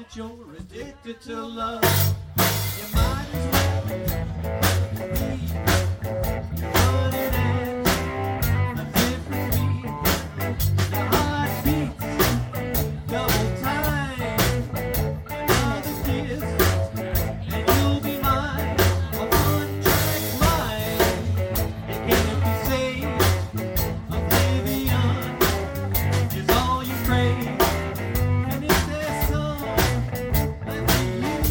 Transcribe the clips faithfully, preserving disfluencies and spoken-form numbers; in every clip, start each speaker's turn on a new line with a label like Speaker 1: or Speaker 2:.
Speaker 1: that you're addicted to love. You might as well be running at a different beat. Your heart beats double time. Another kiss, and you'll be mine. A one-track mind. It can't be saved. Oblivion is all you crave. And if there's some left for you, you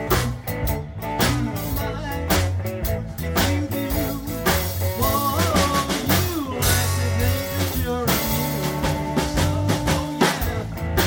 Speaker 1: mine. If you do, whoa, you like to think that you're immune. So, yeah.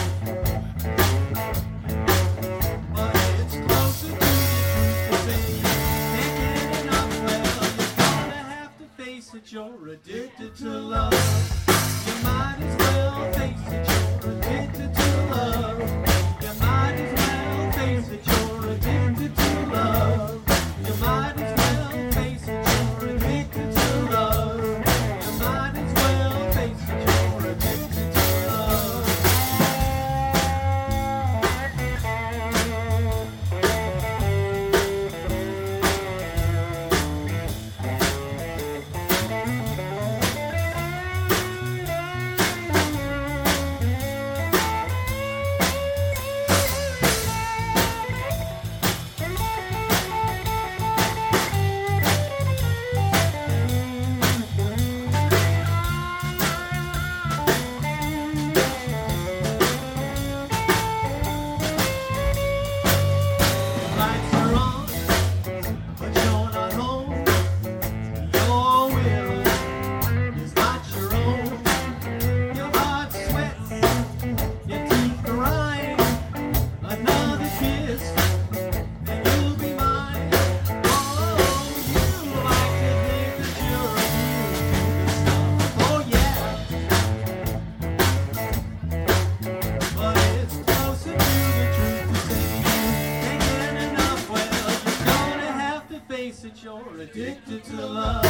Speaker 1: But it's closer to the truth to say you can't get enough. Well, you're gonna have to face it. You're addicted to love. You might as well face it. You're addicted to love. You might as well face it. You're addicted to love. You might as well face it. You're addicted to love. You might as well face it. You're addicted to love. Lights are on, but you're not home. Your will is not your own. Your heart sweats, your teeth grind. Another kiss, and you'll be mine. Oh, you like to think that you're immune to this stuff. Oh yeah, but it's closer to the truth to say you can't get enough. Well, you're gonna have to face it. You're addicted to love.